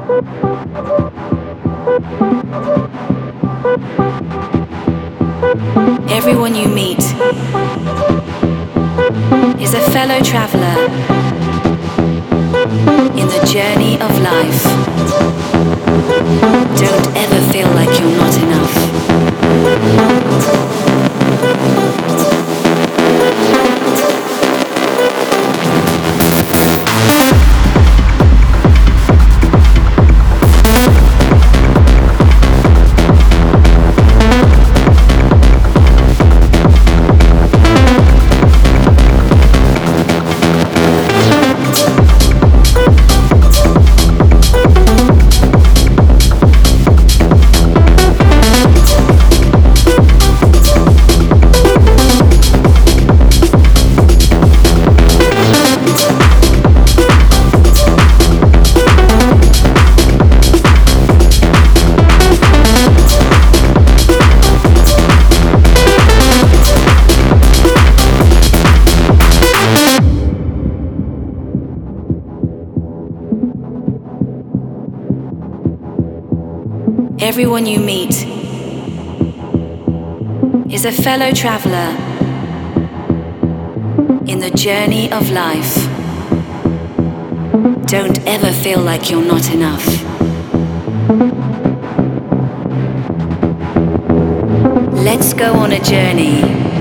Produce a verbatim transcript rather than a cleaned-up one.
Everyone you meet is a fellow traveler in the journey of life. Don't ever feel like you're not enough. Everyone you meet is a fellow traveler in the journey of life. Don't ever feel like you're not enough. Let's go on a journey.